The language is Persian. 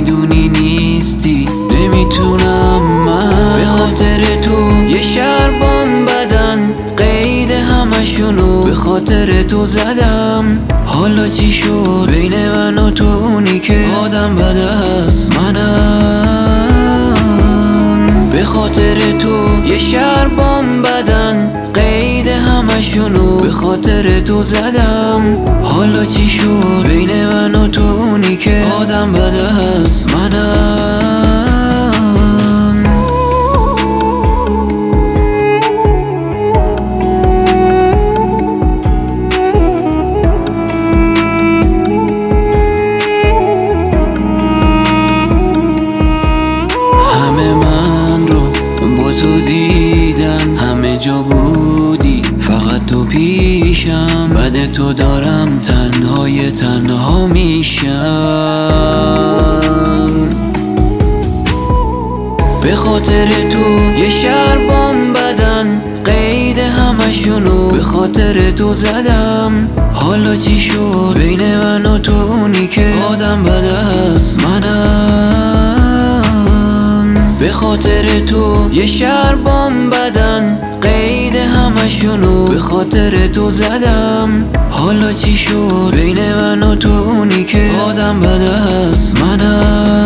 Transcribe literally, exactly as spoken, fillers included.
میدونی نیستی، نمیتونم من به خاطر تو یه شربام بدن قید همشونو به خاطر تو زدم. حالا چی شد بین من و تو؟ اونی که آدم بد است منم. به خاطر تو یه شربام بدن قید همشونو به خاطر تو زدم. حالا چی شد بین من و تو؟ اونی که آدم بد است منم. همه من رو با تو دیدن، همه جا بودی فقط تو پیشم. بعد تو دارم تنهای تنها میشم. به خاطر تو یه شربام بدن قید همشونو به خاطر تو زدم. حالا چی شد بین من و تو؟ اونی که آدم بد است منم. به خاطر تو یه شربام بدن قید همشونو به خاطر تو زدم. حالا چی شد بین من و تو؟ اونی که آدم بد است منم.